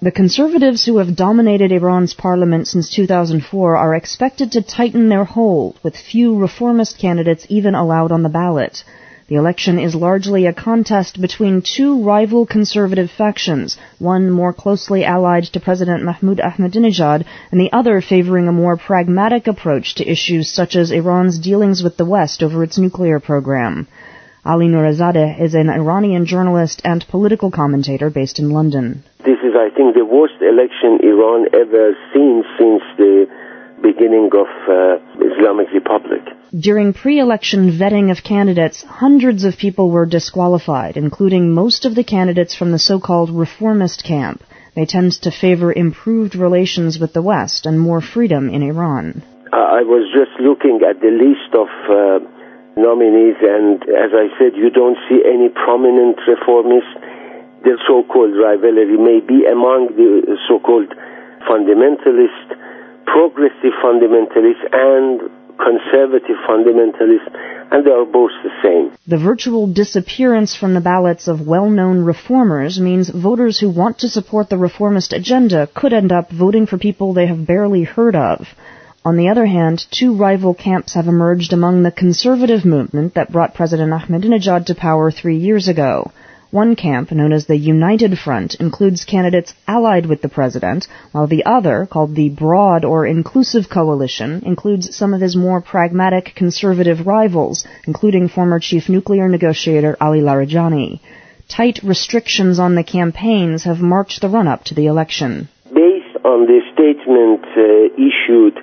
The conservatives who have dominated Iran's parliament since 2004 are expected to tighten their hold, with few reformist candidates even allowed on the ballot. The election is largely a contest between two rival conservative factions, one more closely allied to President Mahmoud Ahmadinejad and the other favoring a more pragmatic approach to issues such as Iran's dealings with the West over its nuclear program. Ali Nourazadeh is an Iranian journalist and political commentator based in London. This is, I think, the worst election Iran ever seen since the beginning of Islamic Republic. During pre-election vetting of candidates, hundreds of people were disqualified, including most of the candidates from the so-called reformist camp. They tend to favor improved relations with the West and more freedom in Iran. I was just looking at the list of nominees, and as I said, you don't see any prominent reformists. The so-called rivalry may be among the so-called fundamentalists, progressive fundamentalists, and conservative fundamentalists, and they are both the same. The virtual disappearance from the ballots of well-known reformers means voters who want to support the reformist agenda could end up voting for people they have barely heard of. On the other hand, two rival camps have emerged among the conservative movement that brought President Ahmadinejad to power 3 years ago. One camp, known as the United Front, includes candidates allied with the president, while the other, called the Broad or Inclusive Coalition, includes some of his more pragmatic conservative rivals, including former chief nuclear negotiator Ali Larijani. Tight restrictions on the campaigns have marked the run-up to the election. Based on the statement issued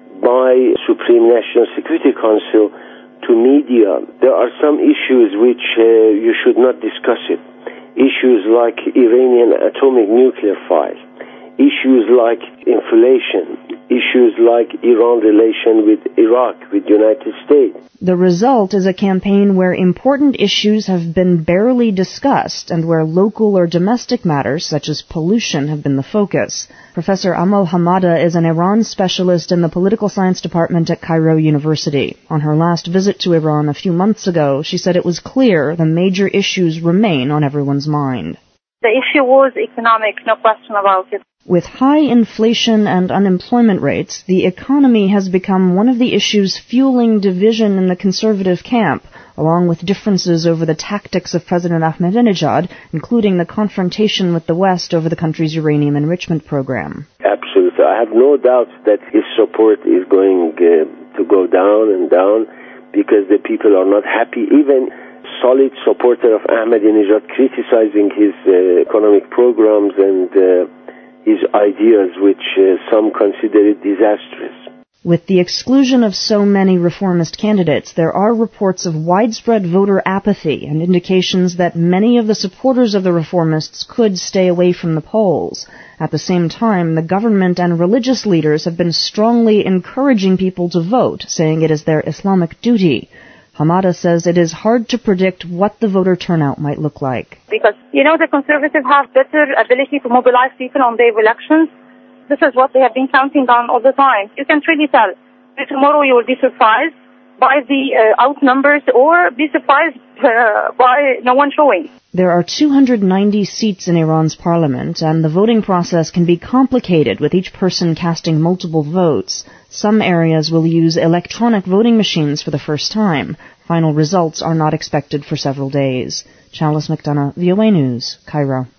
by Supreme National Security Council to media, there are some issues which you should not discuss it. Issues like Iranian atomic nuclear file, issues like inflation, issues like Iran relation with Iraq, with the United States. The result is a campaign where important issues have been barely discussed and where local or domestic matters such as pollution have been the focus. Professor Amal Hamada is an Iran specialist in the political science department at Cairo University. On her last visit to Iran a few months ago, she said it was clear the major issues remain on everyone's mind. The issue was economic, no question about it. With high inflation and unemployment rates, the economy has become one of the issues fueling division in the conservative camp, along with differences over the tactics of President Ahmadinejad, including the confrontation with the West over the country's uranium enrichment program. Absolutely. I have no doubt that his support is going to go down and down because the people are not happy. Even solid supporter of Ahmadinejad criticizing his economic programs and his ideas, which some consider it disastrous. With the exclusion of so many reformist candidates, there are reports of widespread voter apathy and indications that many of the supporters of the reformists could stay away from the polls. At the same time, the government and religious leaders have been strongly encouraging people to vote, saying it is their Islamic duty. Hamada says it is hard to predict what the voter turnout might look like. Because, the conservatives have better ability to mobilize people on day of elections. This is what they have been counting on all the time. You can't really tell. Tomorrow you will be surprised by the outnumbers or be surprised by no one showing. There are 290 seats in Iran's parliament, and the voting process can be complicated with each person casting multiple votes. Some areas will use electronic voting machines for the first time. Final results are not expected for several days. Chalice McDonough, VOA News, Cairo.